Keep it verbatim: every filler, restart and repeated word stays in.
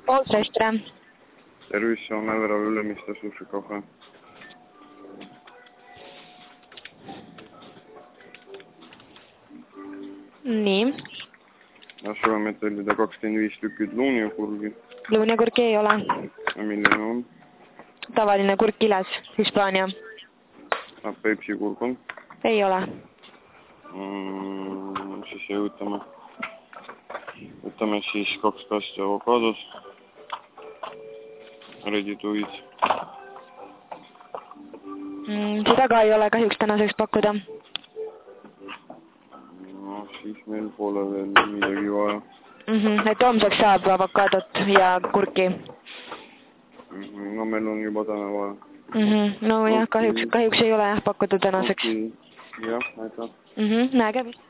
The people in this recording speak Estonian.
Poolteist, tere. Tervis, on Ävera Ülemiste sushikafe. Nii. Ja soovime tellida kakskümmend viis tükid luuniakurgi. Luuniakurki ei ole. Ja milline on? Tavaline kurk Iles, Hispaania. Ja Peipsi kurk on? Ei ole. Mm, siis võtame, võtame siis kaks kasti avokaados. Ready to eat. Mm, seda ka ei ole kahjuks tänaseks pakkuda. No siis meil pole veel midagi vaja. Mm -hmm. Et homseks saab avokaadot ja kurki. Mm -hmm. No meil on juba täna vaja. Mm -hmm. No jah, kahjuks, kahjuks ei ole jah pakkuda tänaseks. Okay. Jah, aitäh. Mm -hmm. Nägemist.